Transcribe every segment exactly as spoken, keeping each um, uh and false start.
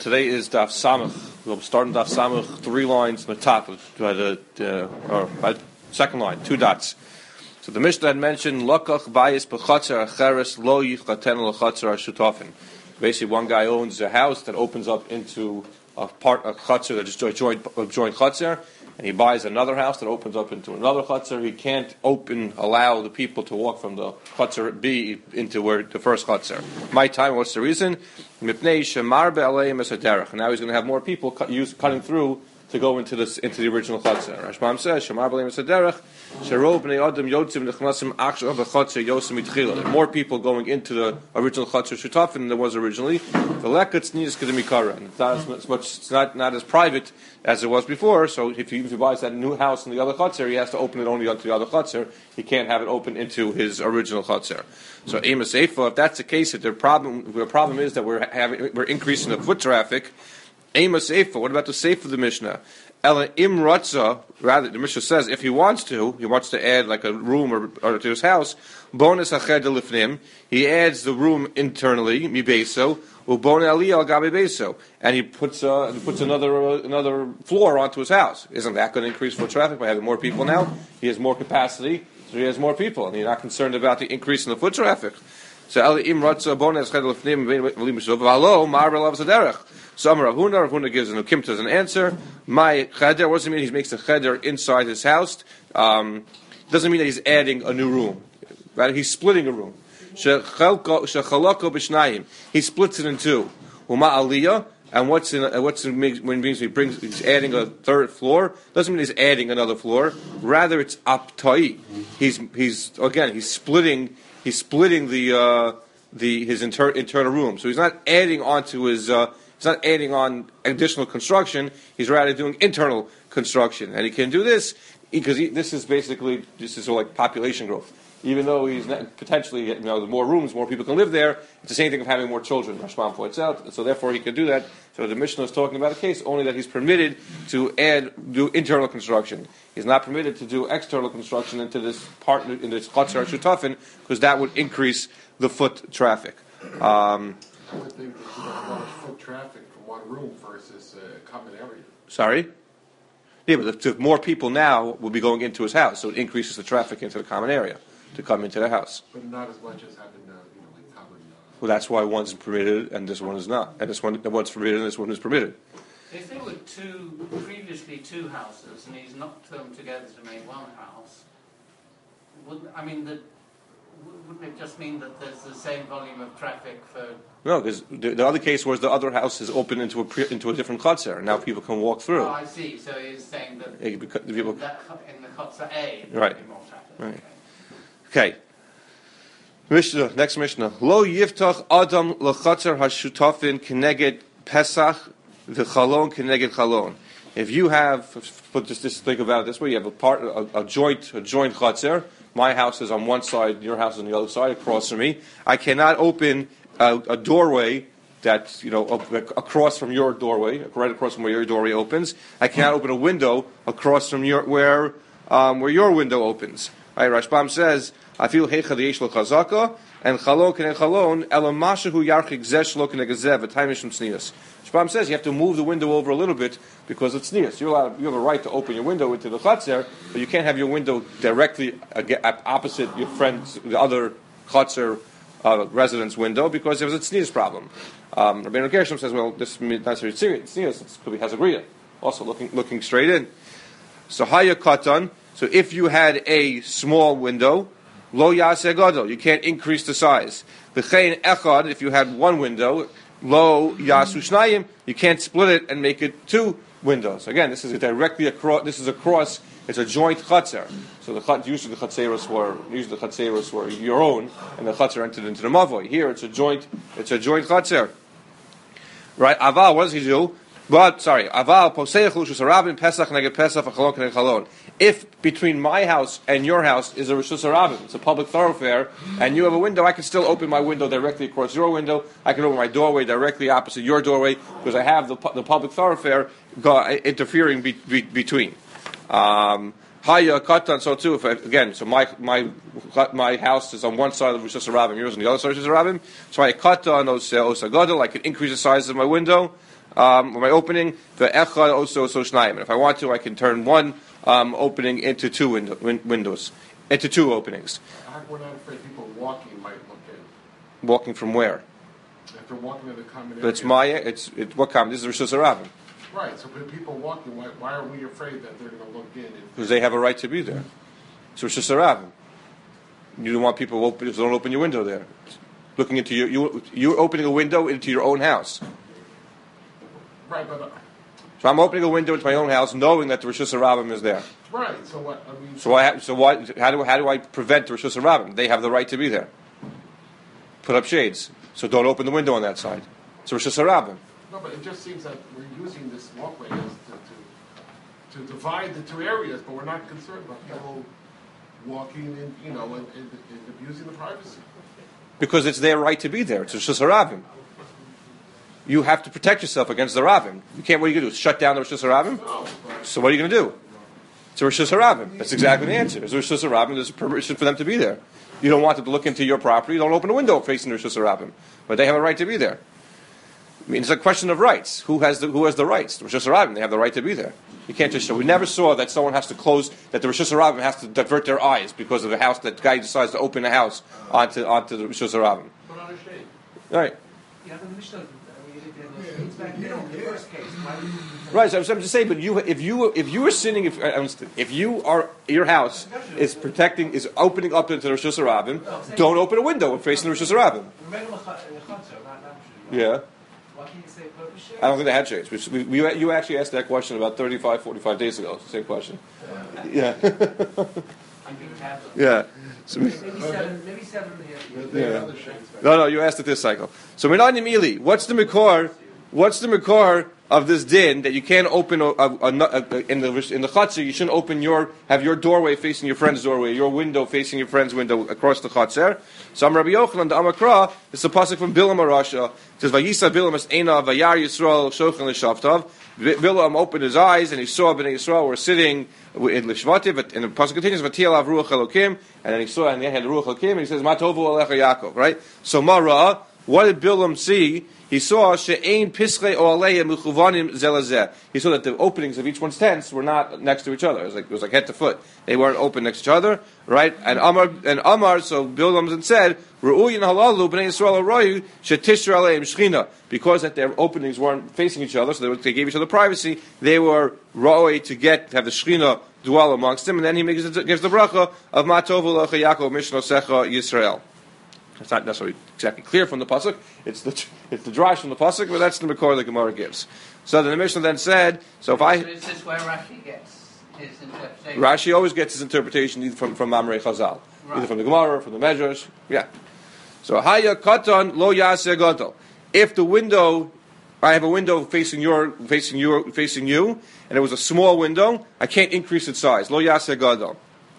Today is Daf Samach. We'll start in Daf Samach, three lines on the top, by the, uh, or by the second line, two dots. So the Mishnah had mentioned, Lokach bayis b'chatzer acheres lo yichaten l'chatzer hashutafin. Basically, one guy owns a house that opens up into a part, a chatzer that is a joint, a joint chatzer, and he buys another house that opens up into another chatzer. He can't open, allow the people to walk from the chatzer B into where the first chatzer. My time, what's the reason? Mipnei shemar be'aleim es haderech. Now he's going to have more people cut, use, cutting through to go into this into the original chatzer. Rashbam says shemar be'aleim es haderech. Shero b'nei adam yotzim nechnasim achshav b'chatzer yosem mitchila. More people going into the original chatzer shutafin than there was originally. The lekatz nidas kedemikara. It's not as much. It's not not as private as it was before. So if he, if he buys that new house in the other chatzer, he has to open it only onto the other chatzer. He can't have it open into his original chatzer. So Amos Eifa, if that's the case, that the problem the problem is that we're having we're increasing the foot traffic. Amos Eifa, what about the Seif of the Mishnah? Ela im ratza, rather the Mishnah says if he wants to, he wants to add like a room or, or to his house. Bonus acheder lifnim, he adds the room internally mi beso. And he puts uh, he puts another uh, another floor onto his house. Isn't that going to increase foot traffic by having more people now? He has more capacity, so he has more people, and he's not concerned about the increase in the foot traffic. So so Amar Rav Huna, Rav Huna gives an Ukimta as an answer. My cheder, what does it mean? He makes a cheder inside his house. Um, doesn't mean that he's adding a new room. Right? He's splitting a room. He splits it in two. Uma aliyah, and what's in uh, what's in, when means he brings he's adding a third floor doesn't mean he's adding another floor. Rather, it's aptai. He's he's again he's splitting he's splitting the uh, the his inter- internal room. So he's not adding onto his uh, he's not adding on additional construction. He's rather doing internal construction, and he can do this because he, this is basically this is like population growth. Even though he's not, potentially, you know, the more rooms, more people can live there. It's the same thing of having more children. Rashbam points out, so therefore he can do that. So the Mishnah is talking about a case only that he's permitted to add, do internal construction. He's not permitted to do external construction into this part in this chatzar shutafin because that would increase the foot traffic. Um, I would think that you have a lot of foot traffic from one room versus a common area. Sorry. Yeah, but the, the more people now will be going into his house, so it increases the traffic into the common area to come into the house. But not as much as having, uh, you know, like common... Uh, well, that's why one's permitted and this one is not. And this one, one's permitted and this one is permitted. If there were two, previously two houses, and he's knocked them together to make one house, wouldn't, I mean, the, wouldn't it just mean that there's the same volume of traffic for... No, because the, the other case was the other house is open into a pre, into a different chutzner, and now people can walk through. Oh, I see. So he's saying that, yeah, because the people, in, that in the chutzner A, there right. would be more traffic. Right. Okay. Okay. Mishnah, next Mishnah. Lo yiftach adam l'chatzer hashutafin keneged pesach v'chalon keneged chalon. If you have, but just, just think about it this way: you have a part, a, a joint, a joint chatzer. My house is on one side, your house is on the other side, across from me. I cannot open a, a doorway that's you know across from your doorway, right across from where your doorway opens. I cannot open a window across from your where um, where your window opens. Right, Rashbam says, "I feel heichad yesh lo chazaka and chalon k'nei chalon elam mashahu yarchik zesh lo k'nei gezev v'taimishum tznius." Rashbam says you have to move the window over a little bit because it's tznius. You're allowed, you have a right to open your window into the chatzer, but you can't have your window directly opposite your friend's, the other chatzer uh, resident's window because there's a tznius problem. Um, Rabbeinu Gershom says, "Well, this is not necessarily tznius. It could be hazagriya, also looking looking straight in." So haya katan. So if you had a small window, lo yaseh gadol, you can't increase the size. V'chein echad, if you had one window, lo yasu shnayim, you can't split it and make it two windows. Again, this is a directly across. This is across. It's a joint chutzner. So the chut, usually the chatzeros were usually the chatzeros were your own, and the chutzner entered into the mavoi. Here, it's a joint. It's a joint chutzner. Right? Aval, what does he do? But sorry, aval poseiach lushus harabim pesach neged pesach v'chalon k'nei chalon. If between my house and your house is a rishus harabim, it's a public thoroughfare, and you have a window, I can still open my window directly across your window. I can open my doorway directly opposite your doorway because I have the the public thoroughfare go, interfering be, be, between. Um, Haya katan, so too. If I, again, so my my my house is on one side of the rishus harabim, yours on the other side of the rishus harabim. So I katan os osagadol. I can increase the size of my window. um, my opening, the echad also so shnayim. And if I want to, I can turn one um, opening into two window, win- windows, into two openings. We're not afraid people walking might look in. Walking from where? If they're walking in the common area. But it's Maya. It's it, what common? This is Rishus Harabim. Right. So when people walking, why, why are we afraid that they're going to look in? Because they have a right to be there. It's Rishus Harabim. You don't want people open. So don't open your window there. Looking into your you you're opening a window into your own house. Right, but. Uh, So I'm opening a window into my own house, knowing that the Rishus Harabim is there. Right. So what? I mean. So I so why how do how do I prevent the Rishus Harabim? They have the right to be there. Put up shades, so don't open the window on that side. It's Rishus Harabim. No, but it just seems that we're using this walkway as to, to to divide the two areas, but we're not concerned about people walking in, you know, and, and, and abusing the privacy. Because it's their right to be there. It's Rishus Harabim. You have to protect yourself against the Rabim. You can't. What are you going to do? Shut down the Rishus Harabim? No, So what are you going to do? It's a Rishus Harabim. That's exactly the answer. It's a Rishus Harabim. There's a permission for them to be there. You don't want them to look into your property. Don't open a window facing the Rishus Harabim. But they have a right to be there. I mean, it's a question of rights. Who has the Who has the rights? The Rishus Harabim. They have the right to be there. You can't just show. We never saw that someone has to close. That the Rishus Harabim has to divert their eyes because of the house. That guy decides to open a house onto onto the Rishus Harabim. but on a shade. All right. Yeah, but the Mishnah, we did those back then in the first case. Why would you- Right, so I'm I'm just saying, but you, if you, if you are sitting, if I understand, if you are, your house is protecting, is opening up into the Rishus Harabim, don't open a window facing the Rishus Harabim. Regular cha- uh, chutzner, not- not Mishnah. Yeah, Why can't you say purpose shade? I don't think they had shades. We, we, we, you actually asked that question about thirty-five, forty-five days ago. Same question. Yeah, I do have them. yeah. So, Maybe seven, maybe seven here. There are Yeah. other shades back no, no, you asked it this cycle. So Minanim Eli, what's the Mikor? What's the Mikor of this din that you can't open a, a, a, a, in the in the chutzner? You shouldn't open your have your doorway facing your friend's doorway, your window facing your friend's window across the chutzner. So I'm Rabbi Yochanan the Amakra. It's a pasuk from Bilam Arasha. It says Vayisa Bilam es Eina Vayar Yisrael Shochan L'Shavtav. Bilam opened his eyes and he saw Bnei Yisrael were sitting in Lishvativ. And the pasuk continues Vatiel Av Ruach Elokim. And then he saw and they had Ruach Elokim. And he says Matovu Alecha Yaakov. Right. So Mara, what did Bilam see? He saw she'ein pischei oaleya mechuvanim zelazeh. He saw that the openings of each one's tents were not next to each other. It was like it was like head to foot. They weren't open next to each other, right? And Amar and Amar. So Bilam said, "Ru'uyin halalu bnei Yisrael aroyu shetishra aleim shchina." Because that their openings weren't facing each other, so they, were, they gave each other privacy. They were roi to get to have the shchina dwell amongst them, and then he makes, gives the bracha of Matovu Lecha Yaakov Mishno Secha Yisrael. It's not necessarily exactly clear from the pasuk. It's the it's the drash from the pasuk, but that's the Makor the Gemara gives. So then the Mishnah then said, so if I So is this where Rashi gets his interpretation? Rashi always gets his interpretation either from from Mamrei Chazal, Right. either from the Gemara or from the Medrash. Yeah. So Haya Katan Lo Yaseh Gadol. If the window, I have a window facing your facing you facing you, and it was a small window, I can't increase its size. Lo Yaseh Gadol.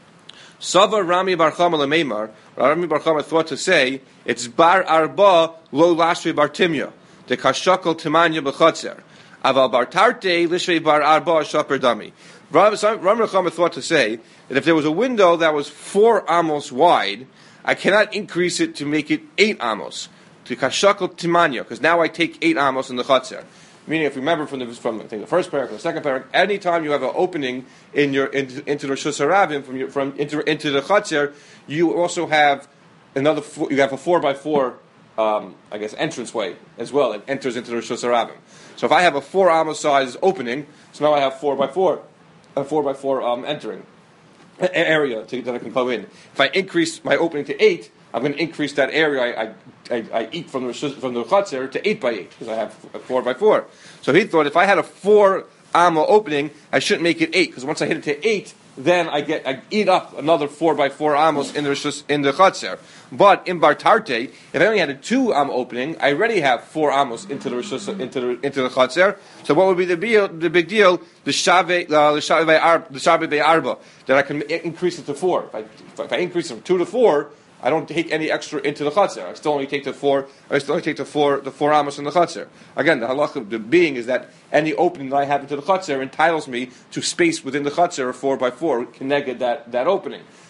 Sava Rami Bar Chama Lemeimar. Rami Bar Chama thought to say it's Bar Arba Lo Lashve Bar Timya. The Kashakal Timanya B'Chatzer. Aval Bar Tarte Lishve Bar Arba Shaper Dami. Rami Bar Chama thought to say that if there was a window that was four amos wide, I cannot increase it to make it eight amos. To Kashakal Timanya, because now I take eight amos in the Chatzer. Meaning, if you remember from the from I think the first paragraph, the second paragraph, any time you have an opening in your into, into the Rishus Harabim from your from into into the Chatzer, you also have another four, you have a four by four, um, I guess, entranceway as well. It enters into the Rishus Harabim. So if I have a four amos size opening, so now I have four by four, a four by four um, entering a- area to, that I can go in. If I increase my opening to eight, I'm going to increase that area I, I, I, I eat from the from the Chatzer to eight by eight because I have a four by four. So he thought if I had a four amma opening, I shouldn't make it eight because once I hit it to eight, then I get I eat up another four by four amos in the in the Chatzer. But in Bar Tarte, if I only had a two amma opening, I already have four amos into the Rishus, into the into the Chatzer. So what would be the big, the big deal? The Shavei uh, the Shavei Arba, the Shavei Arba, that I can increase it to four. If I if I increase it from two to four, I don't take any extra into the Chatzer. I still only take the four. I still only take the four. The four amos in the Chatzer. Again, the halacha, the being is that any opening that I have into the Chatzer entitles me to space within the Chatzer of four by four, connected that that opening.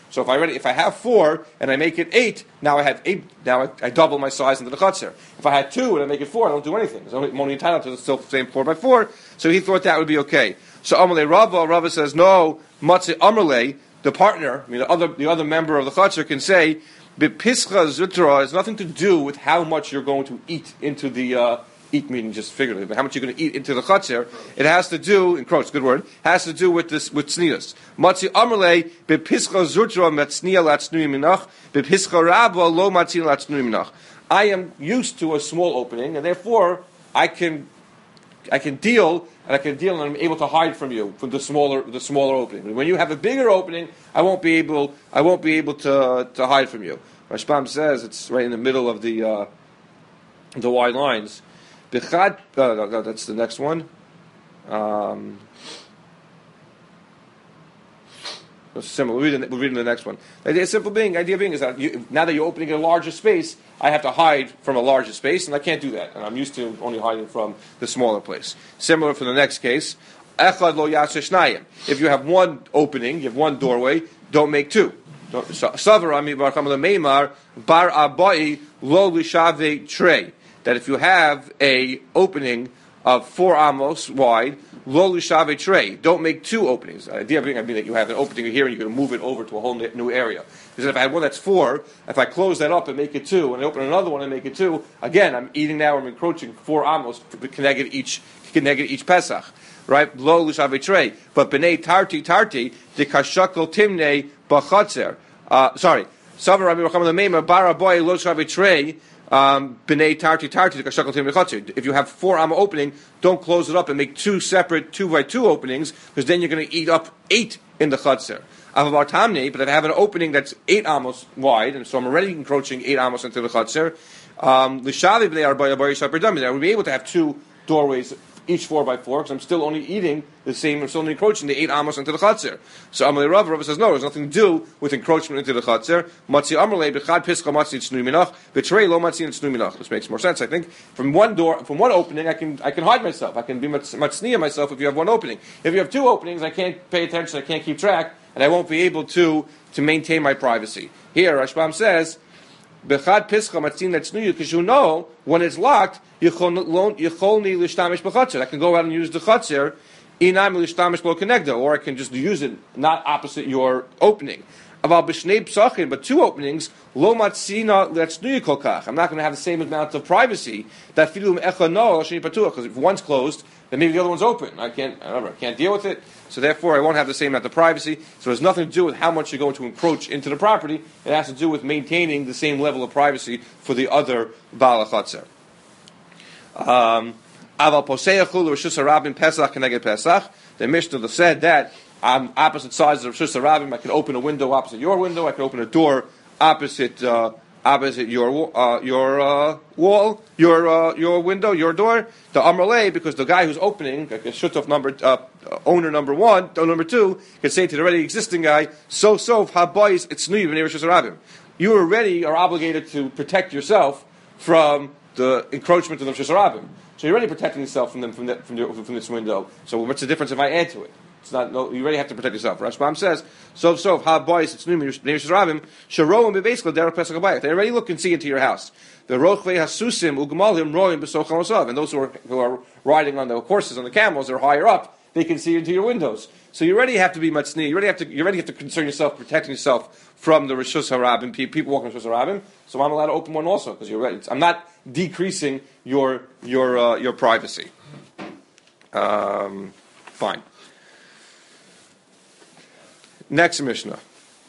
So if I already, if I have four and I make it eight, now I have eight. Now I, I double my size into the chutzner. If I had two and I make it four, I don't do anything. I'm only, I'm only entitled to the still same four by four. So he thought that would be okay. So Amalei Rava, Rava says no. Matzi Amalei, the partner, I mean the other the other member of the chutzner can say, Bepischa zutra has nothing to do with how much you're going to eat into the. Uh, Eat meaning just figuratively, but how much you're going to eat into the chutzner, it has to do, encroach, good word, has to do with this, with tznius. Matzi amarle, bepischa zurtra metznia latznuim minach, bepischa rabba lo matzin latznuim minach. I am used to a small opening, and therefore, I can, I can deal, and I can deal, and I'm able to hide from you, from the smaller, the smaller opening. When you have a bigger opening, I won't be able, I won't be able to, to hide from you. Rashbam says, it's right in the middle of the, uh, the wide lines. Bechad, uh, no, no, that's the next one. Um, similar. We're reading, we're reading the next one. The idea, simple being, idea being is that you, now that you're opening a larger space, I have to hide from a larger space, and I can't do that. And I'm used to only hiding from the smaller place. Similar for the next case. Echad lo yaseh shnayim. If you have one opening, you have one doorway, don't make two. Savar ami bar chamel meimar bar abai lo lishave trey. That if you have a opening of four amos wide, lo l'shave tray, don't make two openings. The idea being, I mean, that you have an opening here and you're going to move it over to a whole new area. Because if I had one that's four, if I close that up and make it two, and I open another one and make it two, again, I'm eating now, I'm encroaching four amos, connected each, connected each Pesach. Right? Lo l'shave tray. But b'nei tarti tarti, de kashakol timnei b'chatzer. Uh, sorry. Savar Rabbi Racham Lemeima, bar aboy lo l'shave tray, Um, B'nei tarti tarti if you have four amma opening, don't close it up and make two separate two by two openings, because then you're going to eat up eight in the chutzner. Avavar tamni, but if I have an opening that's eight amos wide, and so I'm already encroaching eight amos into the chutzner, um, l'shavi b'nei arba'ya bari shaper dami, I would be able to have two doorways, each four by four, because I'm still only eating the same, I'm still only encroaching the eight amos into the chutzner. So Amalei Rav, Rav says no, there's nothing to do with encroachment into the chutzner. Matzi Amalei b'chad pischa matzi tznu minach, b'trei lo matzi tznu minach. This makes more sense, I think. From one door, from one opening, I can I can hide myself. I can be matzniya myself if you have one opening. If you have two openings, I can't pay attention, I can't keep track, and I won't be able to to maintain my privacy. Here, Rashbam says, b'chad pischa matzin tznu, because you know when it's locked, Yicholni l'shtamish b'chatzir. I can go out and use the chatzir, inam l'shtamish lo connecta, or I can just use it not opposite your opening. Aval b'shnei psachim, but two openings, lo matzina l'tznuyi kolkach. I'm not going to have the same amount of privacy that filum echa no l'sheni patuach, because if one's closed, then maybe the other one's open. I can't, I, I can't deal with it. So therefore, I won't have the same amount of privacy. So it has nothing to do with how much you're going to encroach into the property. It has to do with maintaining the same level of privacy for the other ba'al chatzir. Um, Aval poseyachu l'Rishus Harabim Pesach keneged Pesach. The Mishnah said that on opposite sides of Rishus Harabim, I can open a window opposite your window. I can open a door opposite uh, opposite your uh, your uh, wall, your uh, your window, your door. The Amrlei, because the guy who's opening, like a shutuf number uh, owner number one, or number two, can say to the already existing guy, so so habayis it's new b'nei Rishus Harabim. You already are obligated to protect yourself from the encroachment of the Rishus Harabim. So you're already protecting yourself from them from, the, from, the, from this window. So what's the difference if I add to it? It's not. No, you already have to protect yourself. Rashbam says, "So so ha boys, it's new Rishus Harabim sharoim b'beiskel derech pesach habayit." They already look and see into your house. The rochvei hasusim ugmalim roim b'sochal osav, and those who are who are riding on the horses on the camels, they're higher up. They can see into your windows. So you already have to be matzni. You already have to. You already have to concern yourself, protecting yourself from the Rishus Harabim, people walking Rishus Harabim. So I'm allowed to open one also because you're ready. I'm not decreasing your your uh, your privacy. Um, fine. Next Mishnah.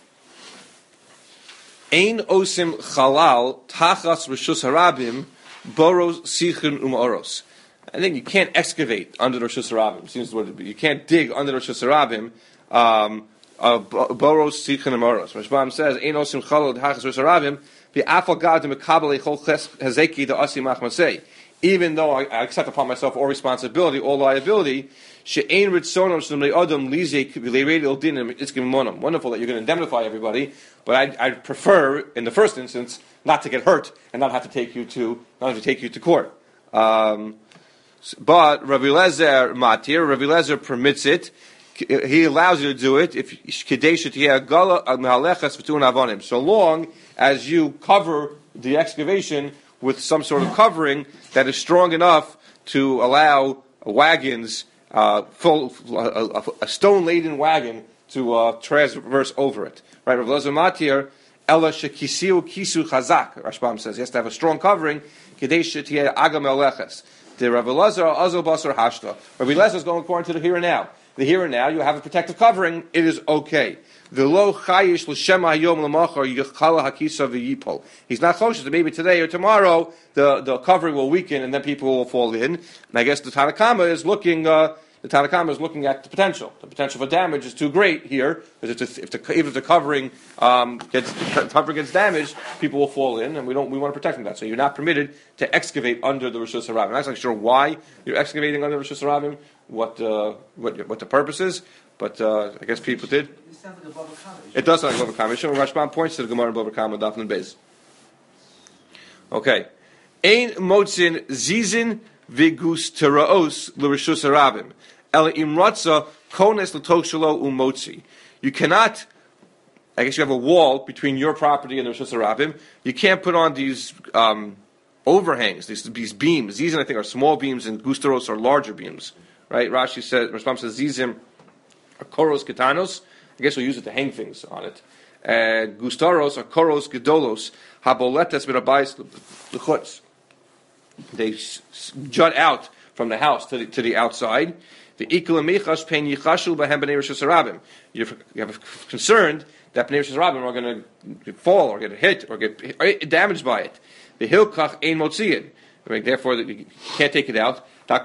Ein osim chalal tachas Rishus Harabim boros sichin umaoros. I think you can't excavate under the Rishus Harabim. Seems what it be. You can't dig under the Rishus Harabim. Um, boros sichin umaoros. Rashbam says ein osim chalal tachas Rishus Harabim v'afal gad mekabel echol hazeki da'asi machmasei. Even though I, I accept upon myself all responsibility, all liability, she'ein ritzonom sh'nei adam lizek v'leirei l'dinim itzkim monam. Wonderful that you're going to indemnify everybody, but I I prefer, in the first instance, not to get hurt and not have to take you to not have to take you to court. Um, but Rabbi Lezer matir, Rabbi Lezer permits it. he allows you to do it if so long as you cover the excavation with some sort of covering that is strong enough to allow wagons, uh, full a, a stone-laden wagon, to uh, traverse over it. Right, Rav Elazar Matir, Ella shekisiu kisu chazak. Rashbam says he has to have a strong covering. Kadesh shetieh agam eleches. The Rav Elazar azol basar hashta. Rav Elazar is going according to the here and now. The here and now, you have a protective covering. It is okay. The lo chayish l'shema hayom l'machar yichala hakisa v'yipol. He's not choshesh that maybe today or tomorrow the, the covering will weaken and then people will fall in. And I guess the Tanna Kama is looking. Uh, The Tanna Kama is looking at the potential. The potential for damage is too great here, because if the, if the, even if the covering um, gets the covering gets damaged, people will fall in, and we don't we want to protect them from that. So you're not permitted to excavate under the Rishus Harabim. I'm not actually sure why you're excavating under the Rishus Harabim, what uh, what what the purpose is, but uh, I guess people did. It sounds like a Bava Kama. It does sound like a Bava Kama. Rashbam points to the Gemara in Bava Kama, Daf and Beis. Okay, Ein motzin zizin vigus teraos l'Rishus Harabim. You cannot, I guess you have a wall between your property and the Rishus Harabim. You can't put on these um, overhangs, these, these beams. These, I think, are small beams, and gustaros are larger beams. Right? Rashi says, Rashbam says, Zizim are koros ketanos. I guess we'll use it to hang things on it. Uh, gustaros are koros gedolos. Haboletes mirabayis l'chutz. They jut out from the house to the, to the outside. You're you have concerned that Bnei Rishus Harabim are going to fall or get hit or get damaged by it. The hilkach ein motziin. Therefore, you can't take it out. In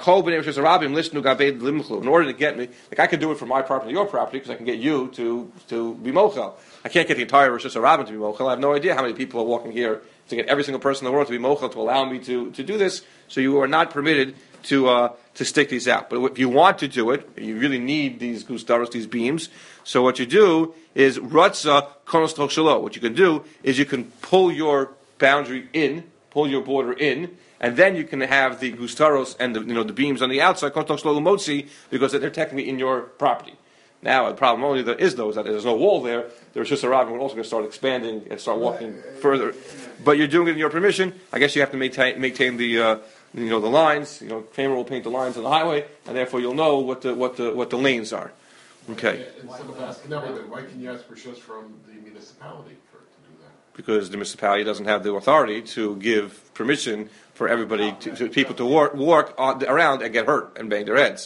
order to get me, like I can do it for my property, your property, because I can get you to to be mochel. I can't get the entire Rishus Harabim to be mochel. I have no idea how many people are walking here to get every single person in the world to be mochel to allow me to, to do this. So you are not permitted to uh, to stick these out. But if you want to do it, you really need these gustaros, these beams. So what you do is ratza konos toch shelo. What you can do is you can pull your boundary in, pull your border in, and then you can have the gustaros and the you know the beams on the outside konos toch shelo umotzi, because they're technically in your property. Now the problem only there is though is that there's no wall there. There's just a Rav, we're also going to start expanding and start walking further. But you're doing it in your permission. I guess you have to maintain, maintain the. Uh, You know the lines. You know, Kramer will paint the lines on the highway, and therefore you'll know what the what the what the lanes are. Okay. Instead of asking everything, why can you ask for shus from the municipality for to do that? Because the municipality doesn't have the authority to give permission for everybody to, to people to walk, walk on, around and get hurt and bang their heads.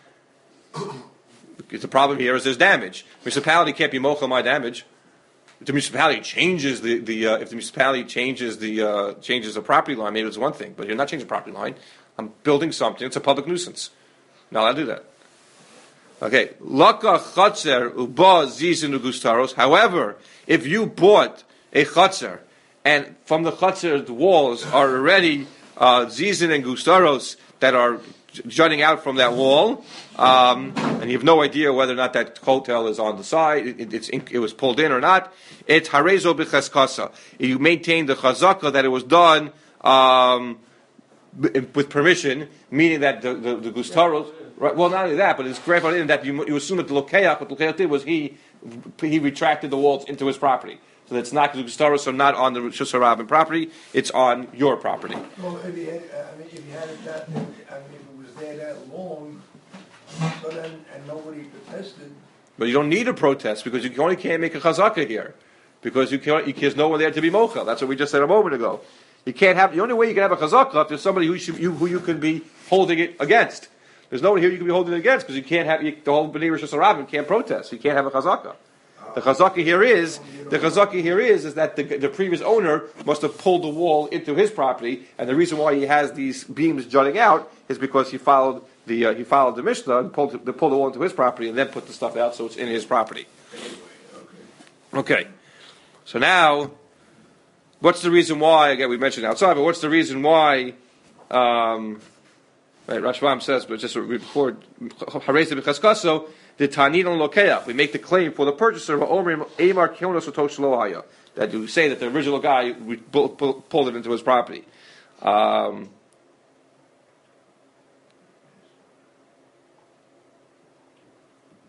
The problem here is there's damage. Municipality can't be mochel my damage. If the municipality changes the, the uh, if the municipality changes the uh, changes the property line, maybe it's one thing. But you're not changing the property line. I'm building something. It's a public nuisance. Now I'll do that. Okay. Laka chatzer uba zizin ugustaros. However, if you bought a chatzer and from the chatzer the walls are already uh, zizin and gustaros that are jutting out from that wall, um, and you have no idea whether or not that hotel is on the side, it, it's in, it was pulled in or not. It's harezo b'cheskasa. You maintain the chazaka that it was done um, b- with permission, meaning that the the, the gustaros. Right, well, not only that, but it's grandfathered in that you, you assume that the lokeach, what the lokeach did was he he retracted the walls into his property. So that's not because the gustaros are not on the Rishus Harabim property; it's on your property. Well, if you had, I mean, if you had it that, I mean, if it was there that long, but then and nobody protested. But you don't need a protest because you only can't make a chazaka here, because you can't. You, there's no one there to be mochel. That's what we just said a moment ago. You can't have the only way you can have a chazaka if there's somebody who should, you, who you could be holding it against. There's no one here you can be holding it against because you can't have you, the whole Bnei Rishus Harabim can't protest. You can't have a chazaka. The chazaka here is the chazaka here is is that the, the previous owner must have pulled the wall into his property, and the reason why he has these beams jutting out is because he followed the uh, he followed the Mishnah and pulled the, pulled the wall into his property and then put the stuff out so it's in his property. Okay, so now what's the reason why? Again, we mentioned outside, but what's the reason why? Um, right, Rashbam says, but just before Harei b'chaskaso. The tanin on lokeach, we make the claim for the purchaser that you say that the original guy pulled it into his property. Um,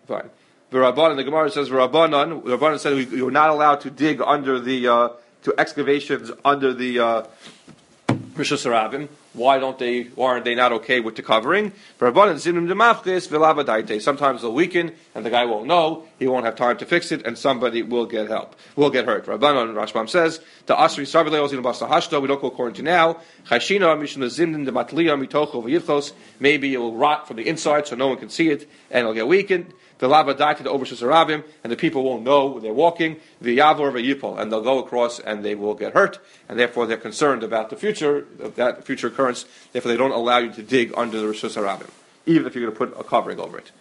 Fine. The Rabbanan, the Gemara says, Rabbanan, the Rabbanan said we, you're not allowed to dig under the, uh, to excavations under the, uh, Rishus Harabim. Why don't they, why aren't they not okay with the covering? Sometimes they'll weaken, and the guy won't know, he won't have time to fix it, and somebody will get help, will get hurt. Rabbanan, Rashbam says, the Asri Sarvileos in Basa Hashta, we don't go according to now. Chashina, Mishna Zimnin, the Matliya, Mitocho, Vayivchos, maybe it will rot from the inside so no one can see it, and it'll get weakened. The lava die to the Ober Shusarabim, and the people won't know when they're walking, the Yavor Vayipol, and they'll go across and they will get hurt, and therefore they're concerned about the future, of that future occurrence, therefore they don't allow you to dig under the Rishus Harabim, even if you're going to put a covering over it.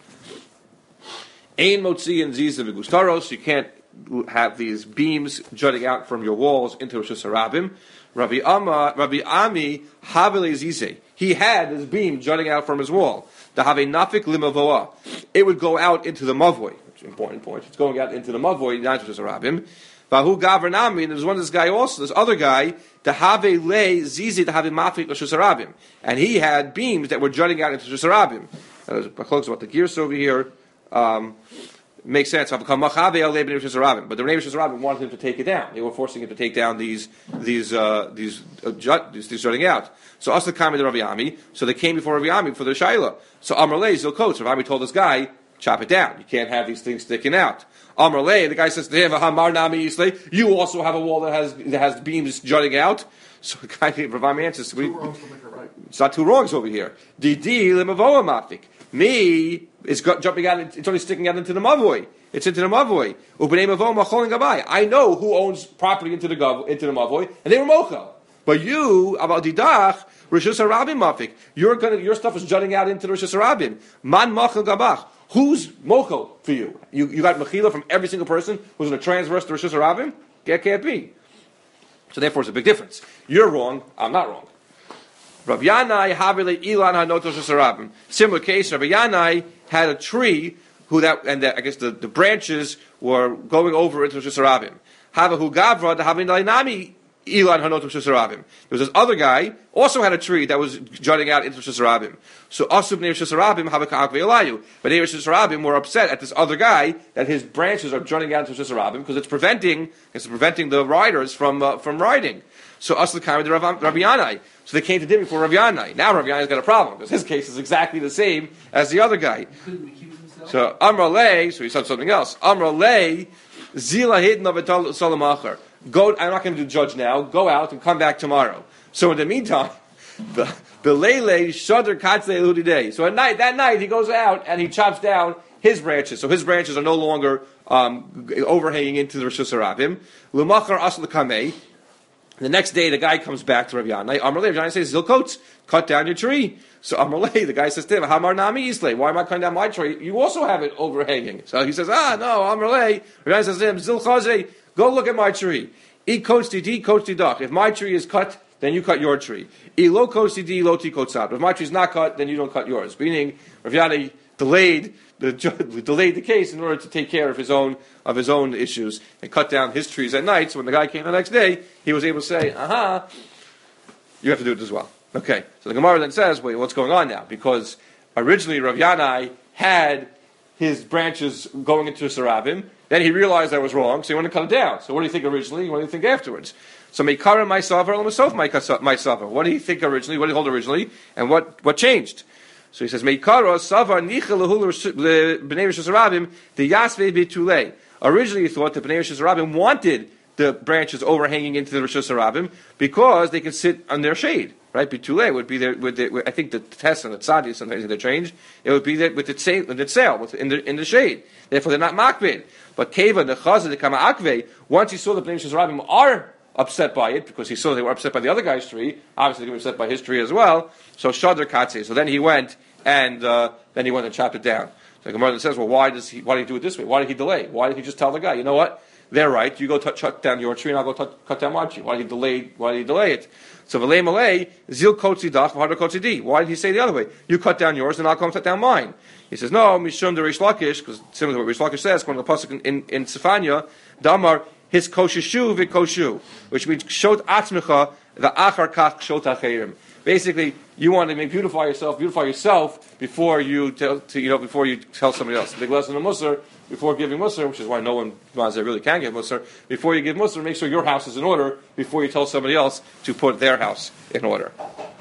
Ein Motzi and Ziz Vigustaros, you can't have these beams jutting out from your walls into Rishus Harabim. Rabbi Amma, Rabbi Ami, Havele Zize, he had his beam jutting out from his wall. The have nafik limavoa. It would go out into the mavoi. Which is an important point. It's going out into the mavoi, not just a rabbim. Vahu gavernami, and there's one of this guy also, this other guy, the have le zizi, the have mafik l'shusarabim. And he had beams that were jutting out into shusarabim. There's close about the gears over here. Um, makes sense. But the Rebbe Shusarabim wanted him to take it down. They were forcing him to take down these these uh, these, uh, jut, these these jutting out. So also came to Rabbi Ami. So they came before Rabbi Ami for the Shaila. So Amrlei Zilkot. Rabbi Ami told this guy, chop it down. You can't have these things sticking out. Amrlei, the guy says to him, Hamar Nami Yislei, you also have a wall that has that has beams jutting out. So the guy, Rabbi Ami answers, we, it's not two wrongs over here. Didi limavoa matik. Me, it's jumping out, it's only sticking out into the mavoi. It's into the mavoi. I know who owns property into the gov, into the mavoi, and they were mochel. But you, about didach, Rishus Harabim mafik, your your stuff is jutting out into the Rishus Harabim. Man mochel gabach. Who's mochel for you? You you got mechila from every single person who's going to transverse the Rishus Harabim? That can't be. So therefore, it's a big difference. You're wrong. I'm not wrong. Rav Yanai Havile Ilan Hanotos Harabim. Similar case. Rav Yanai had a tree who that and the, I guess the, the branches were going over into Rishus Harabim. Havahu Gavra the Havin Nami Ilan Hanotos Harabim. There was this other guy also had a tree that was jutting out into Rishus Harabim. So Asub Nei Rishus Harabim Havakak Ve'elayu. But Nei Rishus Harabim were upset at this other guy that his branches are jutting out into Rishus Harabim because it's preventing it's preventing the riders from uh, from riding. So Asli came to Rabbi Yanai. So they came to Dibbi for Rabbi Yanai. Now Rabbi Yanai's got a problem because his case is exactly the same as the other guy. So Amra Lei, so he said something else. Amra Lei, Zila Hidden of Salamacher. Go. I'm not going to do judge now. Go out and come back tomorrow. So in the meantime, the Belele Shadr Katzle Eludidei. So at night, that night, he goes out and he chops down his branches. So his branches are no longer um, overhanging into the Rishus Harabim. L'machar Asl Kamei. The next day, the guy comes back to Rav Yanai. Amar Lei, Rav Yanai says, Zilkot, cut down your tree. So Amar Lei, the guy says to him, Hamar Nami Yislei, why am I cutting down my tree? You also have it overhanging. So he says, ah, no, Amar Lei. Rav Yanai says to him, Zilchazei, go look at my tree. E kotzti di, kotzti dach. If my tree is cut, then you cut your tree. E lo kotzti di, lo ti kotzat. If my tree is not cut, then you don't cut yours. Meaning, Rav Yanai delayed the delayed the case in order to take care of his own of his own issues and cut down his trees at night. So when the guy came the next day, he was able to say, "Aha, you have to do it as well." Okay. So the Gemara then says, "Wait, what's going on now?" Because originally Rav Yanai had his branches going into Sarabim. Then he realized that was wrong, so he wanted to cut it down. So what do you think originally? What do you think afterwards? So Meikara my savar, Lamasof my savar. What did he think originally? What did he hold originally? And what what changed? So he says, Meikara savar nicha lehul b'nei Rishus Harabim the yasvei b'tulei. Originally, he thought that b'nei Rishus Harabim wanted the branches overhanging into the Rishus Harabim because they could sit on their shade. Right? B'tulei would be there. With the, I think the Tess and the Tzadi sometimes they change. It would be there with its sail, with its sail, with in the in the shade. Therefore, they're not makbid. But Keva the Chazah the Kama Akvei. Once he saw the b'nei Rishus Harabim are upset by it because he saw they were upset by the other guy's tree. Obviously, they were upset by his tree as well. So Shadr Katze. So then he went and uh, then he went and chopped it down. So the Gemara says, well, why does he? Why did he do it this way? Why did he delay? Why did he just tell the guy, you know what? They're right. You go t- cut down your tree, and I'll go t- cut down my tree. Why did he delay? Why did he delay it? So v'lei malei zil kotzi dach v'hadar kotzi di. Why did he say the other way? You cut down yours, and I'll come cut down mine. He says, no, mishum de Rish Lakish, because similar to what Rish Lakish says, according to the pasuk in in Sefania, damar his kosheshu v'koshu, which means shot atzmecha the achar kach shot acherim. Basically, you want to make beautify yourself, beautify yourself before you tell, to, you know, before you tell somebody else. Big lesson of Musar, before giving Musar, which is why no one really can give Musar. Before you give Musar, make sure your house is in order before you tell somebody else to put their house in order.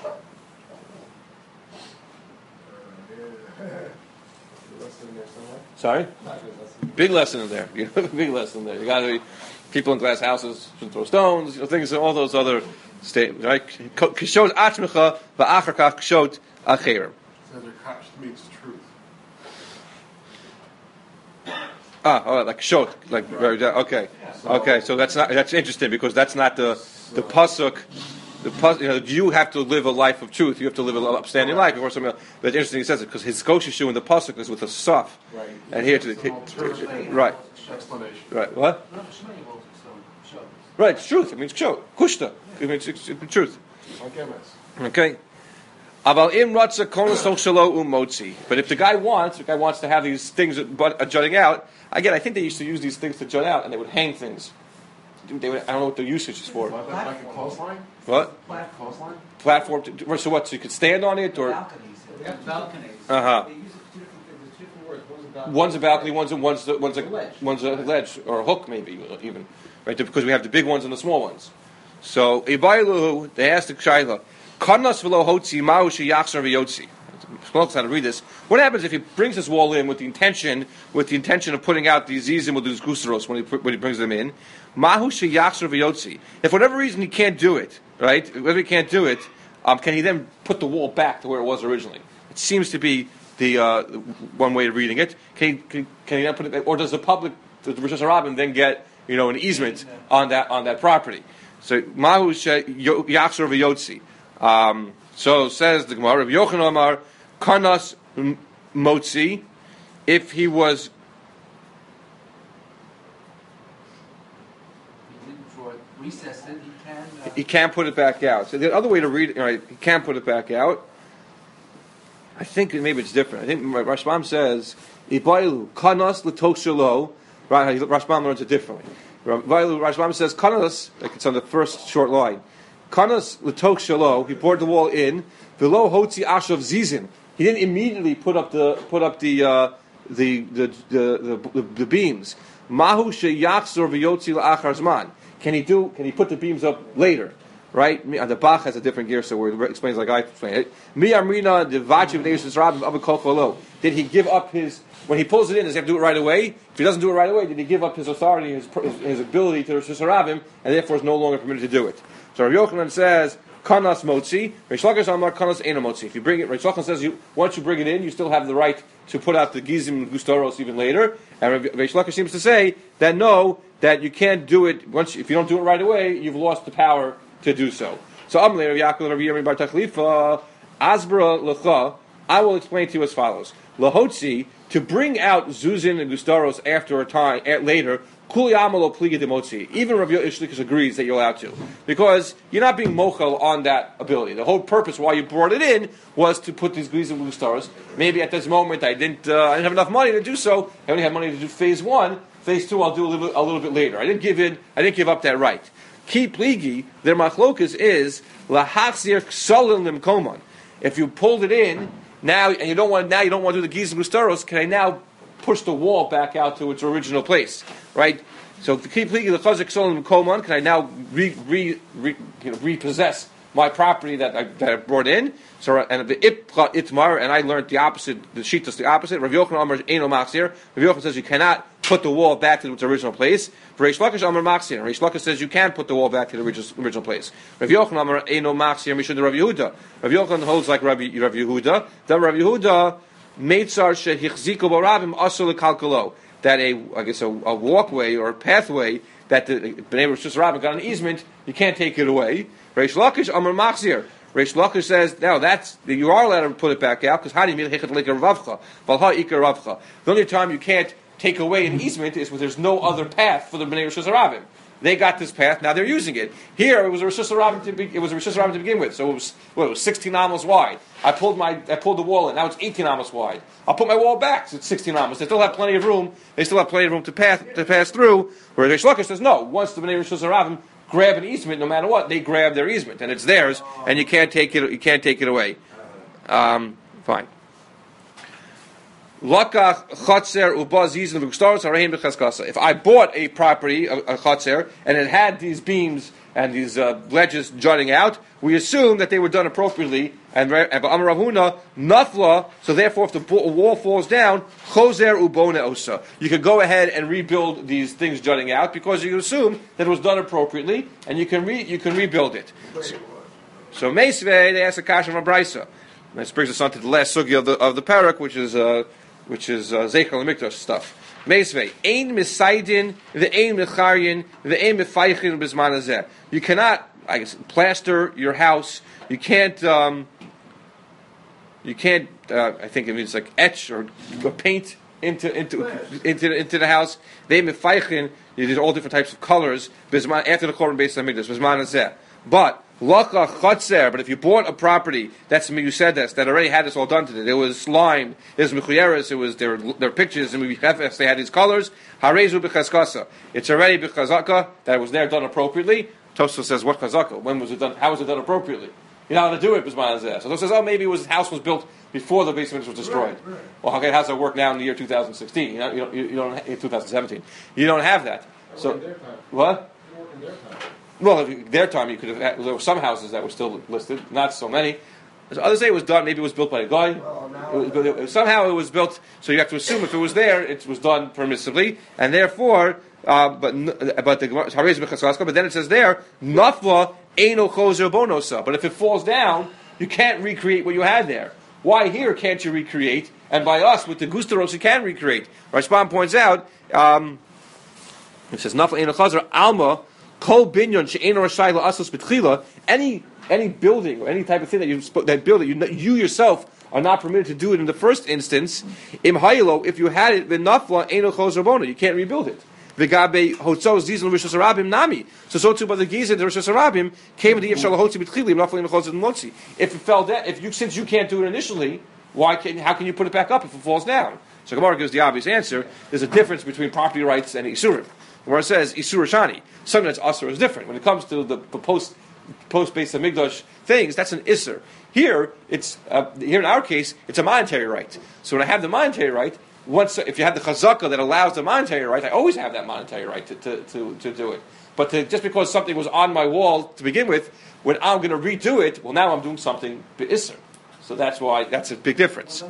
Sorry? Big lesson in there. You know, big lesson there. You got to be people in glass houses shouldn't throw stones. You know, things, all those other statements. Right? Kishot achmecha va'achar kach kishot acherim. So their kash means truth. Ah, oh, like kishot, like very okay, okay. So that's not that's interesting because that's not the the pasuk. The pas, you know, you have to live a life of truth. You have to live an upstanding life before somebody else. But it's interesting he says it because his kosheshu in the pasuk is with a saf, right? And here to the right, explanation. Right. What? Right. It's truth. It means kshot, kushta. It means it's, it's truth. Okay. Aval im ratza konos shelo umotzi. But if the guy wants, the guy wants to have these things jutting out. Again, I think they used to use these things to jut out, and they would hang things. They would, I don't know what the usage is for. Like, like a clothesline? What? Clothesline? Platform. To, so what? So you could stand on it, or balconies. Yeah, balconies. Uh huh. They use it for two different, two different words. One's a balcony, one's a one's a, one's a ledge. one's a ledge or a hook, maybe even, right? Because we have the big ones and the small ones. So Ibailu, they asked the Shaila, Kanas v'lo hotzi ma'u sheyachzor v'yotzi. How to read this. What happens if he brings this wall in with the intention, with the intention of putting out these zizim or these gusaros when he when he brings them in? Mahu sheyachzor v'yotzi. If for whatever reason he can't do it, right? Whether he can't do it, um, can he then put the wall back to where it was originally? It seems to be the uh, one way of reading it. Can he, can, can he then put it back, or does the public, does the Rosh Hashanah then get, you know, an easement on that on that property? So Mahu sheyachzor v'yotzi. Um, so says the Gemara, Rabbi Yochanan Amar, Kanas motzi, if he was recessed it, he can. Uh, he can't put it back out. So the other way to read it, right? He can't put it back out. I think maybe it's different. I think Rashbam says Ibailu Kanas l'toch shelo. Right? Rashbam learns it differently. Rashbam says Kanas, like it's on the first short line. Kanas l'toch shelo. He poured the wall in. V'lo hotzi ashav zizim. He didn't immediately put up the put up the uh, the, the, the, the the beams. Mahu sheyachzor v'yotzi la'achar zman. Can he do? Can he put the beams up later? Right? The Bach has a different gear, so where it explains like I explained it. Mi amrina devachi v'neishus rabim abakol cholo. Did he give up his when he pulls it in? Does he have to do it right away? If he doesn't do it right away, did he give up his authority, his his, his ability to Rosh Hashanah, and therefore is no longer permitted to do it? So Rabbi Yochanan says. Kanas motzi, Reish Lakish Amar Kanas Eina motzi. If you bring it, Reish Lakish says you once you bring it in, you still have the right to put out the gizim and gustaros even later. And Reish Lakish seems to say that no, that you can't do it once if you don't do it right away, you've lost the power to do so. So Amalei Rav Yaakov Rav Yirmi Bar Tachlifa Asbra Lecha. I will explain to you as follows: Lahotzi, to bring out zuzin and gustaros after a time later. Even Rav Ishlikish agrees that you're allowed to, because you're not being mochel on that ability. The whole purpose why you brought it in was to put these glizim blue stars. Maybe at this moment I didn't, uh, I didn't have enough money to do so. I only had money to do phase one. Phase two I'll do a little, a little bit later. I didn't give in. I didn't give up that right. Ki pligi, their machlokas is lahachzir ksalim limkoman. If you pulled it in now and you don't want now you don't want to do the glizim blue stars, can I now push the wall back out to its original place, right? So the key the chazik solim koman, can I now re, re, re, you know, repossess my property that I, that I brought in? So and the ipcha itmar, and I learned the opposite. The sheet is the opposite. Rav Yochanan Amar Eino Machzir. Rav Yochanan says you cannot put the wall back to its original place. Reish Lakish Amar Machzir. Reish Lakish says you can put the wall back to the original, original place. Rav Yochanan Amar Eino Machzir. Mishud Rav Yehuda. Rav Yochanan holds like Rav Rav Yehuda. Then Rav Yehuda. Meitzar shehichziko barabim asul lekalkalo, that a I guess a, a walkway or a pathway that the Bnei Rosh Hashanah got an easement, you can't take it away. Reish Lakish Amar Machzir. Reish Lakish says no, that's you are allowed to put it back out because how do you mean hechet leker ravcha valha ikar ravcha? The only time you can't take away an easement is when there's no other path for the Bnei Rosh Hashanah. They got this path. Now they're using it. Here it was a Rosh Hashanah to be, it was a Rosh Hashanah to begin with. So it was well, it was sixteen amos wide. I pulled my I pulled the wall in. Now it's eighteen amos wide. I'll put my wall back. So it's sixteen amos. They still have plenty of room. They still have plenty of room to pass to pass through. Whereas Reish Lakish says no. Once the Bnei Rosh Hashanah grab an easement, no matter what, they grab their easement and it's theirs, and you can't take it. You can't take it away. Um, fine. If I bought a property, a, a chotzer, and it had these beams and these uh, ledges jutting out, we assume that they were done appropriately. And Amar Rav Huna nafla. So therefore, if the wall falls down, choser ubona osa. You could go ahead and rebuild these things jutting out because you assume that it was done appropriately, and you can re, you can rebuild it. So, so Meisvei, they ask a kasha from Brisa. This brings us on to the last sugi of the of the parak, which is. Uh, which is uh, Zeichel HaMikdash stuff. Meisvei, ein misaydin, ve'ein mecharyin, ve'ein mefaychin b'zman hazeh. You cannot, I guess, plaster your house. You can't, um, you can't, uh, I think it means like etch or paint into into into into the house. Ve'ein mefaychin, there's all different types of colors, b'zman, after the Korban Beis HaMikdash, b'zman hazeh. But, Lacha chotzer, but if you bought a property, that's you said this, that already had this all done to it. It was slime, it was mechuyeres, it was their their pictures, and if they had these colors, harezu b'chazkasa. It's already b'chazaka, that it was there done appropriately. Tosfos says, what chazaka? When was it done? How was it done appropriately? You know how to do it, b'zman hazeh. So Tosfos says, oh, maybe it was, the house was built before the basement was destroyed. Right, right. Well, okay, how's that work now in the year two thousand sixteen? You know, you don't, you don't in twenty seventeen. You don't have that. So, what? In their time. Well, their time you could have had, there were some houses that were still listed, not so many. So others say it was done, maybe it was built by a guy. Well, it was, it, somehow it was built, so you have to assume if it was there, it was done permissibly, and therefore, uh, but but the but then it says there, nafla eino chozer bonosa. But if it falls down, you can't recreate what you had there. Why here can't you recreate? And by us, with the gustaros, you can recreate. Rashbam points out, um, it says nafla eino chozer alma. Kol binyon she'eno rashai la'asos b'tchila. Any any building or any type of thing that you that build it, you you yourself are not permitted to do it in the first instance. Im haylo, if you had it v'nafla eno chos rabona, you can't rebuild it. V'gabe hotzos zizon rishos harabim nami. So so too by the gizah the rishos harabim came to the yifshal hotzi b'tchila im nafla eno chos motzi. If it fell down, if you since you can't do it initially, why can how can you put it back up if it falls down? So Gemara gives the obvious answer. There's a difference between property rights and isurim. Where it says Isur Shani, something that's Asur is different. When it comes to the, the post post Beis HaMikdash things, that's an Isur. Here, it's uh, here in our case, it's a monetary right. So when I have the monetary right, once if you have the chazaka that allows the monetary right, I always have that monetary right to to, to, to do it. But to, just because something was on my wall to begin with, when I'm going to redo it, well, now I'm doing something Isur. So that's why that's a big difference.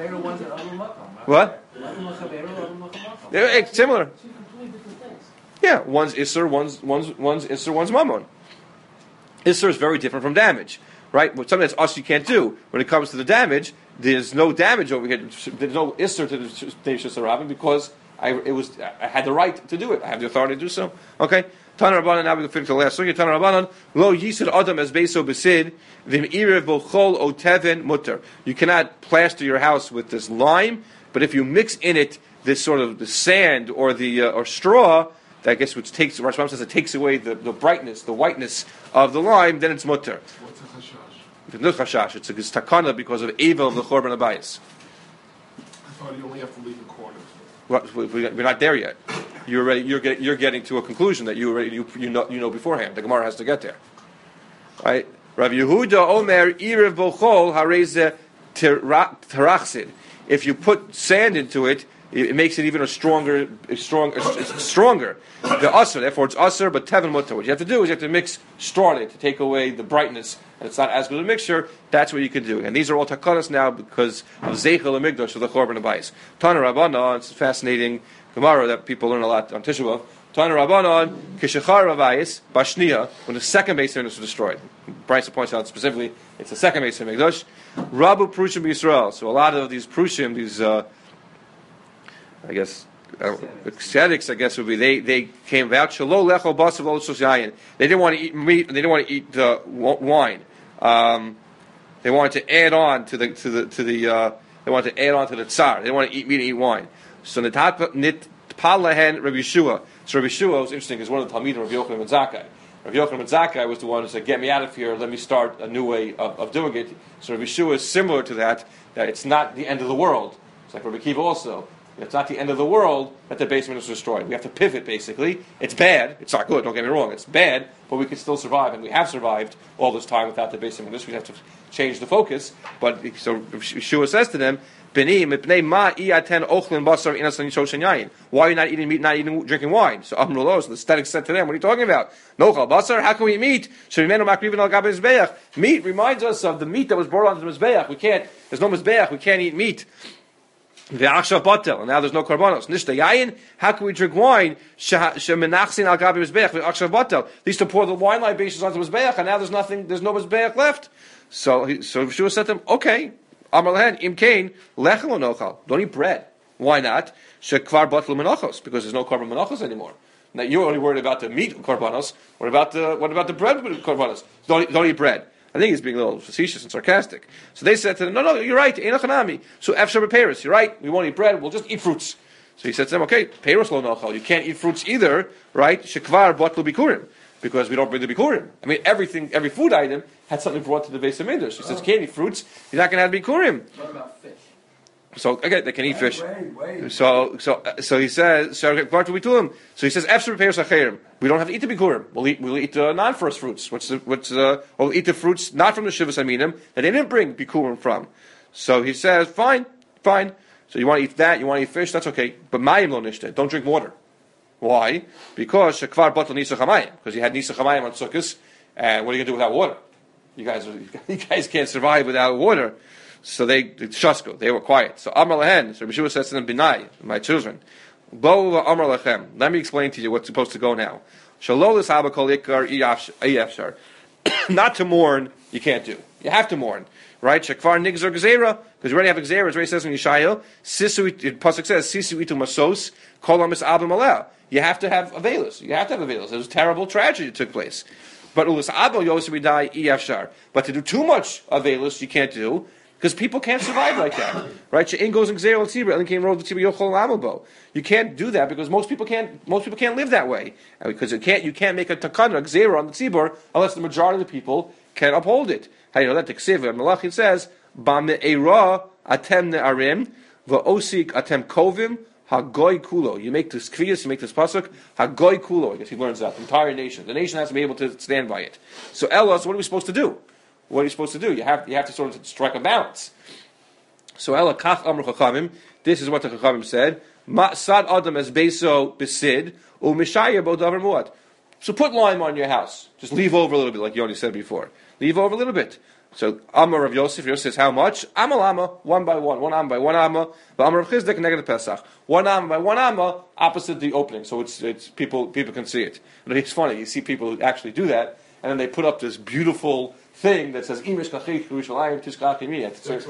What? It's similar. Yeah, one's Isser, one's one's one's Isser, one's Mammon. Isser is very different from damage, right? But something that's us you can't do. When it comes to the damage, there's no damage over here. There's no Isser to the Teishas Harabim because I it was I had the right to do it. I have the authority to do so. Okay. Tana Rabbanan. Now we can finish the last sugi. Tana Rabbanan. Lo yisud adam as beiso besid v'im irev bochol o teven mutter. You cannot plaster your house with this lime, but if you mix in it this sort of the sand or the uh, or straw. I guess which takes, Rashbam says it takes away the, the brightness, the whiteness of the lime, then it's mutter. What's a chashash? It's no chashash. It's a it's takana because of evil of the Chorban Abayis. I thought you only have to leave the corners. Well, we're not there yet. You're already, you're getting, you're getting to a conclusion that you already, you, you know, you know beforehand. The Gemara has to get there. Right? Rav Yehuda Omer Irev Bochol Hareze Terachsid. If you put sand into it, it makes it even a stronger, a strong, a stronger. The usher, therefore it's usher, but tevin mutter. What you have to do is you have to mix straw in it to take away the brightness, and it's not as good a mixture. That's what you can do. And these are all takanas now because of zeichel and migdash of the Chorban Abayis. Tana Rabbanan, it's a fascinating Gemara that people learn a lot on Tisha B'Av. Tana Rabbanan, kishachar Abayis bashniya, when the second Beis HaMikdash was destroyed. Bryce points out specifically it's the second Beis HaMikdash. Rabu Prushim Yisrael. So a lot of these Prushim, these. Uh, I guess uh, ascetics, I guess would be they, they came out. They didn't want to eat meat. They didn't want to eat uh, wine. Um, they wanted to add on to the to the to the. Uh, they wanted to add on to the tsar. They didn't want to eat meat and eat wine. So nit Palahen Rabbi Yeshua. So Rabbi Yeshua was interesting because one of the Talmidim of Yochanan ben Zakkai. Rabbi Yochanan ben Zakkai was the one who said, "Get me out of here. Let me start a new way of, of doing it." So Rabbi Yeshua is similar to that. That it's not the end of the world. It's like Rabbi Kiva also. It's not the end of the world that the basement is destroyed. We have to pivot, basically. It's bad. It's not good, don't get me wrong. It's bad, but we can still survive, and we have survived all this time without the basement. We have to change the focus. But so Yeshua says to them, why are you not eating meat, not eating, drinking wine? So Amrulo, so the static said to them, what are you talking about? Nochal basar, how can we eat meat? Meat reminds us of the meat that was brought onto the Mizbeach. We can't, there's no Mizbeach, we can't eat meat. And now there's no karbanos. Nishta yayin. How can we drink wine? Shemenachsin al gabi mizbeach v'achshav batel. They used to pour the wine libations onto mizbeach, and now there's nothing. There's no mizbeach left. So, he, so Yeshua said to him, "Okay, Amar lehen im kain lechem lo nochal. Don't eat bread. Why not? Shekvar batel menachos, because there's no korban menachos anymore. Now you're only worried about the meat korbanos. What about the what about the bread korbanos? Don't don't eat bread." I think he's being a little facetious and sarcastic. So they said to him, no, no, you're right, Einachanami. So Efshar Paris, you're right, we won't eat bread, we'll just eat fruits. So he said to them, okay, Paris lo nochal, you can't eat fruits either, right? Shekvar botlu bikurim, because we don't bring the bikurim. I mean, everything, every food item had something brought to the Beis HaMikdash. He says, you can't eat fruits, you're not going to have bikurim. What about fish? So okay, they can eat fish. Wait, wait. So so so he says. So what we to him? So he says, "Efshar peiros acherim." We don't have to eat the bikurim. We'll eat we'll eat the non-first fruits. What's the what's uh? We'll eat the fruits not from the shivas aminim that they didn't bring bikurim from. So he says, "Fine, fine." So you want to eat that? You want to eat fish? That's okay. But mayim lo nishte. Don't drink water. Why? Because shekvar batel nisa chamayim. Because you had nisa chamayim on sukkahs, and what are you gonna do without water? You guys are, you guys can't survive without water. So they, Shasko, they were quiet. So Amar Lehen, so Yeshua says to them, Binai, my children, Bo Amar Lechem, let me explain to you what's supposed to go now. Shalolis Habakol Ikar Iyafshar. Not to mourn, you can't do. You have to mourn. Right? Shekvar Nigzar Gzera, because you already have Gzera, as Ray says in Yeshayahu, Sisu, Pasuk says, Sisu Itu Masos, Kolamis Abim Aleh. You have to have Avelus. You have to have Avelus. It was a terrible tragedy that took place. But Ulis Abel Yosebidai Iyafshar. But to do too much Avelus, you can't do. Because people can't survive like that, right? She'in goes in Gzeir al-Tzibur, and came road to Tzibur Yochol Amalbo. You can't do that because most people can't. Most people can't live that way, and because you can't. You can't make a takana Gzeir on the Tzibur unless the majority of the people can uphold it. How you know that? The Ksiv and Malach it says, "Ba'me'era atem ne'arim va'osik atem kovim hagoy kulo." You make this kviyas, you make this pasuk hagoy kulo. I guess he learns that the entire nation. The nation has to be able to stand by it. So Elos, what are we supposed to do? What are you supposed to do? You have you have to sort of strike a balance. So Ela kach amru chachamim. This is what the chachamim said. Ma'sad adam as beso besid u mishaya bo davar muad. So put lime on your house. Just leave over a little bit, like Yoni said before. Leave over a little bit. So Amar of Yosef, Yosef says how much? Amal amma, one by one, one am by one amma. But Amar of Chizdik negative Pesach, one am by one amma, opposite the opening. So it's it's people people can see it. But it's funny. You see people who actually do that, and then they put up this beautiful thing that says Imish Kachich Yerushalayim Tishkach Yemi.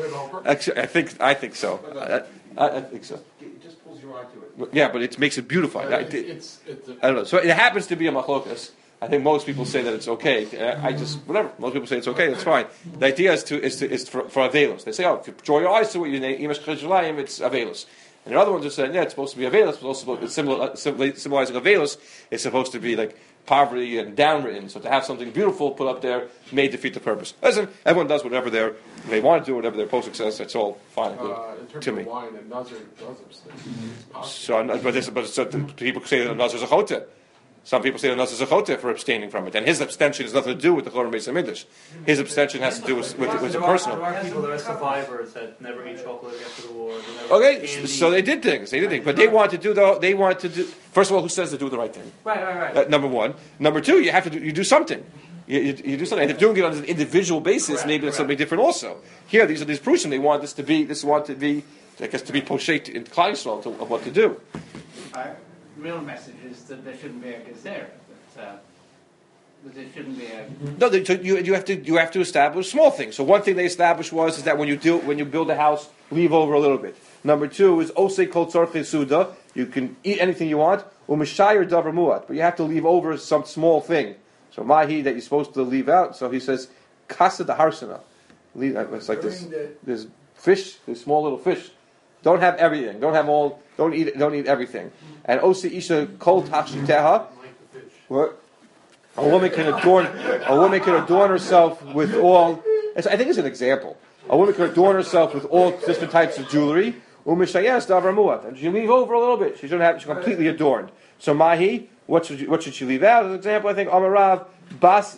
I think I think so. I, I, I think so. It just pulls you onto it. Yeah, but it makes it beautified. Uh, I, it's, it, it's, it's a, I don't know. So it happens to be a machlokas. I think most people say that it's okay. I just whatever. Most people say it's okay. That's fine. The idea is to is to, is for, for avelos. They say, oh, if you draw your eyes to what you name Imish Kachich Yerushalayim, it's avelos. And the other ones are saying, yeah, it's supposed to be avelos, but also it's symbol, symbolizing avelos. It's supposed to be like poverty and downwritten. So to have something beautiful put up there may defeat the purpose. Listen, everyone does whatever they're, they want to do, whatever their posuk says. It's all fine uh, in terms to of me. wine and nazir, nazir it's possible. So, but, this, but so people say that a nazir is a choteh. Some people say that a nazir is a choteh for abstaining from it, and his abstention has nothing to do with the Chorban Beis HaMikdash. His abstention has to do with with, with the personal. There are people that are survivors that never eat chocolate after the war. They never Okay, eat candy. so they did things. They did things, but they want to do though. They want to do. First of all, who says to do the right thing? Right, right, right. Uh, number one. Number two, you have to do, you do something. You, you, you do something. And if doing it on an individual basis, Correct, maybe it's correct. something different. Also, here these are these prushim. They want this to be. This want to be. I guess to be poshet in Klal Yisrael to of what to do. Our real message is that there shouldn't be a gezerah. That, uh, that there shouldn't be a. No, they, so you you have to you have to establish small things. So one thing they established was is that when you do when you build a house, leave over a little bit. Number two is osei kol tzorchei suda. You can eat anything you want. U'mishayer davar muat, but you have to leave over some small thing. So mahi that you're supposed to leave out. So he says kasa da harsana. Leave. It's like this. There's fish. There's small little fish. Don't have everything. Don't have all. Don't eat. Don't eat everything. And osi isha kol tachshiteha. What? A woman can adorn. A woman can adorn herself with all. I think it's an example. A woman can adorn herself with all different types of jewelry. Umishayes davar muat, and she leave over a little bit. She shouldn't have. She's completely adorned. So mahi, what should you, what should she leave out? As an example, I think Amarav bas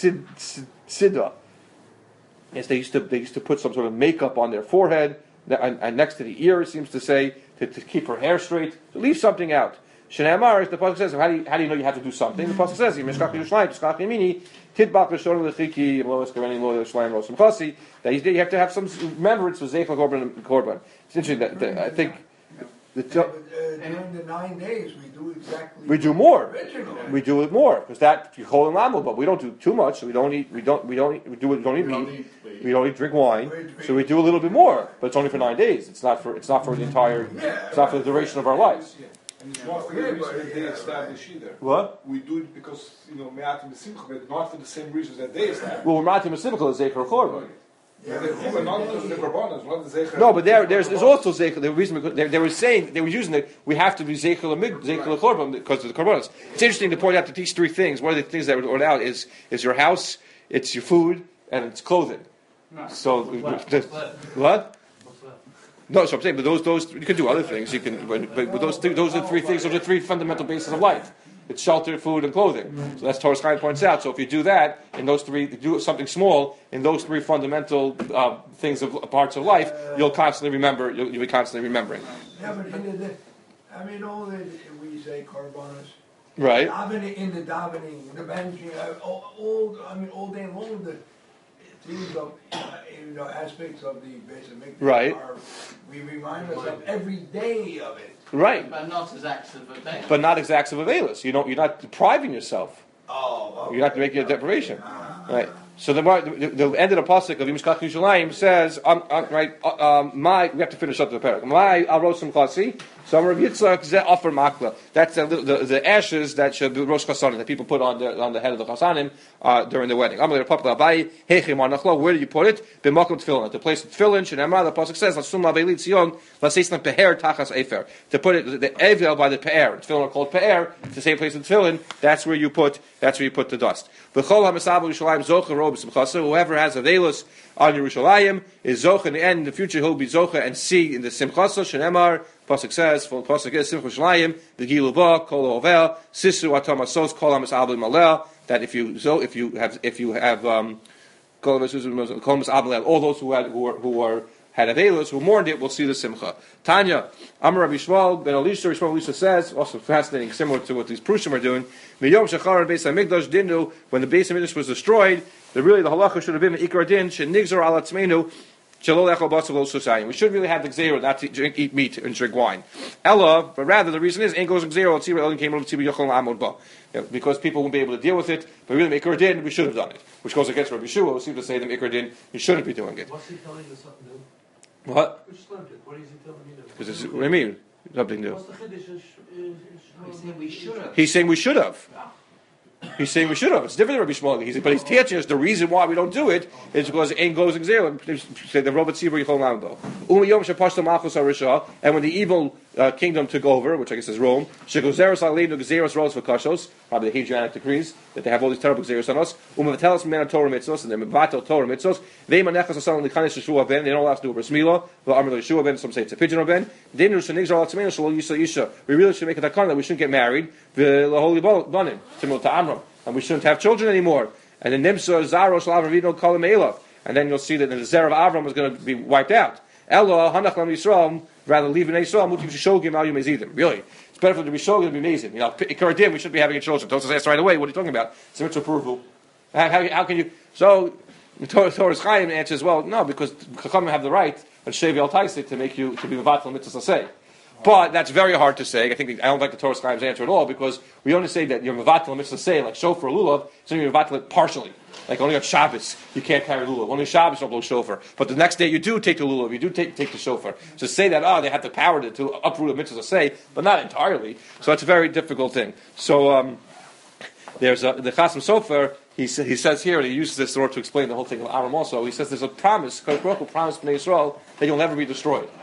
sidra. Yes, they used to they used to put some sort of makeup on their forehead and, and next to the ear. It seems to say to, to keep her hair straight. So leave something out. Shenamar, the pasuk says, how do you how do you know you have to do something? The pasuk says, "Mishkach Yerushalayim, Mishkach Yemini, Tidbak L'Shon L'Chiki, Lo Eskareni Lo Yerushalayim Rosem Chasi." That you have to have some remembrance for Zeichel Korban and Korban. It's interesting that, that I think. The Yeah, but, uh, during the nine days, we do exactly. We do more. original. We do it more because that you hold in lamu, but we don't do too much. So we don't eat. We don't. We don't. Eat, we do. We don't eat We don't meat. eat- We don't eat drink wine. So we do a little bit more, but it's only for nine days. It's not for. It's not for the entire. It's not for the duration of our lives. And it's not for the reason that they established either. What? We do it because, you know, Me'atim B'Simcha, but not for the same reasons that they established. Well, Matim Simcha is Zecher Korban. Yeah, they were not because of the Korbanos, not the Zecher. No, but there, there's, there's also Zecher. The reason because they, they were saying they were using it. We have to be Zecher Lamid, Zecher Korban because of the Korbanos. It's interesting to point out that these three things. One of the things that were ordered out is is your house, it's your food, and it's clothing. Right. So What? the- What? what? What's that? No, so I'm saying, but those, those, you can do other things. You can, but, but but those, th- those are the three things. Those are the three fundamental bases of life. It's shelter, food, and clothing. So that's Torah Chaim points out. So if you do that in those three, do something small in those three fundamental uh, things of parts of life, you'll constantly remember. You'll, you'll be constantly remembering. Yeah, but in the, I mean, all the, we say korbanos. Right. Davening, in the davening, the benching, uh, all, all, I mean, all day long, the things of, uh, you know, aspects of the basic mikvah Right. are, we remind ourselves every day of it. Right. But not as acts of obeying. But not exacts of availus. You don't. You're not depriving yourself. Oh, You're not making a deprivation. Right. So the, the, the end of the pasuk of Yimshkach Yerushalayim says, um, um, right, uh, um, my, we have to finish up the parak. My arosim chasi, so Rav Yitzchak ze offer makla. That's the, the, the ashes that should be rosh chasanim that people put on the on the head of the chasanim uh, during the wedding. Amalei Rapapa Abayi Heichim Anachlo. Where do you put it? B'makom tefillin. The place of tefillin. Shenamar. The pasuk says, Lasum Laveli Tzion Laseislam Peher Tachas Efer. To put it the evel by the pe'er. Tefillin are called pe'er. It's the same place of tefillin. That's where you put. That's where you put the dust. V'chol ha'mesabu Yerushalayim zocher rob b'simchasa. Whoever has avelus on Yerushalayim is zocher in the end. In the future, he'll be zocher and see in the simchasa. Shenemar. Pasuk says, "For Pasuk is Simcha Shalayim, the Gilu Ba, Kol Ovel, Sisu Atam Asos, Kol Hamas Abel Malel." That if you so if you have if you have um, Kol Hamas Abel, all those who had who were who were had avelus who mourned it will see the Simcha. Tanya, Amar Rabbi Shmuel ben Elisha, Shmuel Elisha says, also fascinating, similar to what these Prushim are doing. Miyom Shachar Beis Hamikdash Dinu, when the Beis Hamikdash was destroyed, the really the halacha should have been Ikar Din Shenigzor Al Atzmeinu. We shouldn't really have the gzera not to drink, eat meat and drink wine. Ella, but rather the reason is because people won't be able to deal with it. But really, Ikar Din, we should have done it, which goes against Rabbi Yeshua, who seems to say that Ikar Din, you shouldn't be doing it. What's he telling us something new? What? Which subject? What is he telling me now? Because it's what I mean, something new. What's the chiddush? in sh- in- in- He's saying we should have. He's saying we should have. He's saying we should have. It's different than Rabbi Shmuel. He's, but he's teaching us the reason why we don't do it is because it ain't goes exile. Say the Robert Sibur Yichol Lamdo. Umiyom shepashto malchus harisha. And when the evil uh, kingdom took over, which I guess is Rome, shegozeros aleinu gezeros ros v'kashos. Probably the Hadrianic decrees that they have all these terrible gezeros on us. Umavatelas mena Torah mitzvos and they mevatel Torah mitzvos. They manechas asalim lichanis Yeshua ben. They don't allow us to do a bris milah. V'amr Yeshua ben. Some say it's a pigeon ben. Dinu shenigzar alatzmeinu shalol yisa isha. We really should make a takana that we shouldn't get married. V'laholy banim similar to Amram. And we shouldn't have children anymore. And the Nimsa, Zaro, Shalav, Ravino, Kalam, Elav. And then you'll see that the Zer of Avram is going to be wiped out. Elo, Hanach, Lam, Yisrael, rather leave in Yisrael, Mutim, Shishogim, Al, Yumezidim. Really. It's better for the Bishogim to be amazing. You know, Ikaradim, we should be having children. Don't say right away. What are you talking about? It's a mitzvah approval. How, how, how can you? So, the Torah's Chaim answers, well, no, because Chachamim have the right, and Shevi Al Taisi, to make you, to be Mevatel Mitzvah Saseh. But that's very hard to say. I think I don't like the Torah Chaim's answer at all because we only say that you're mevatel mitzvah say like shofar lulav, so you're mevatel it partially. Like only on Shabbos you can't carry lulav. Only Shabbos don't blow shofar. But the next day you do take the lulav. You do take take the shofar. So say that oh they have the power to, to uproot a mitzvah say, but not entirely. So it's a very difficult thing. So um, there's a, the Chasam Sofer. He sa- he says here, and he uses this in order to explain the whole thing of Aram also. He says there's a promise. Kodesh Baruch Hu promised Bnei Yisrael that you'll never be destroyed.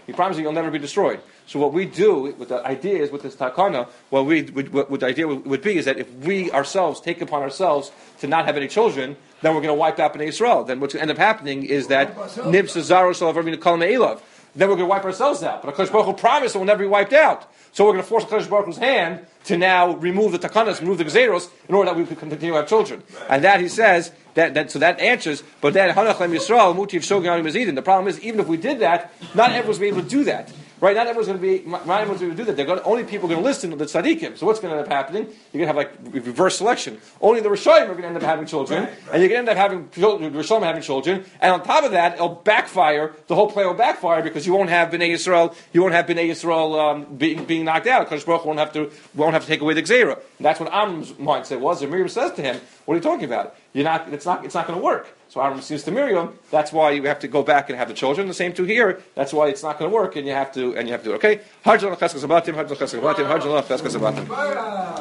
He promises you'll never be destroyed. So what we do, with the idea is, with this takana, what we, what, what the idea would, would be is that if we ourselves take upon ourselves to not have any children, then we're going to wipe out Bnei Yisrael. Then what's going to end up happening is that Nibs Zaro Shalav Rabbeinu Kol Me'elav. Then we're going to wipe ourselves out. But HaKadosh Baruch Hu promised that we'll never be wiped out. So we're going to force HaKadosh Baruch Hu's hand to now remove the takanas, remove the gzeros, in order that we can continue to have children. And that, he says, that, that so that answers, but then Hanach Lem Yisrael, Mutiv Shogan Mazidin. The problem is, even if we did that, not everyone's going to be able to do that. Right? Not everyone's going to be, not everyone's going to do that. They're going to, only people are going to listen to the tzaddikim. So what's going to end up happening? You're going to have like reverse selection. Only the Rishonim are going to end up having children, right, right. and you're going to end up having Rishonim having children. And on top of that, it'll backfire. The whole play will backfire because you won't have Bnei Yisrael. You won't have Bnei Yisrael um, being, being knocked out. Because Baruch won't have to won't have to take away the gzeira. And that's what Amram's mindset was. And Miriam says to him, "What are you talking about? You're not. It's not. It's not going to work." So Amram says to Miriam, "That's why you have to go back and have the children." The same two here. That's why it's not going to work, and you have to and you have to do it. Okay.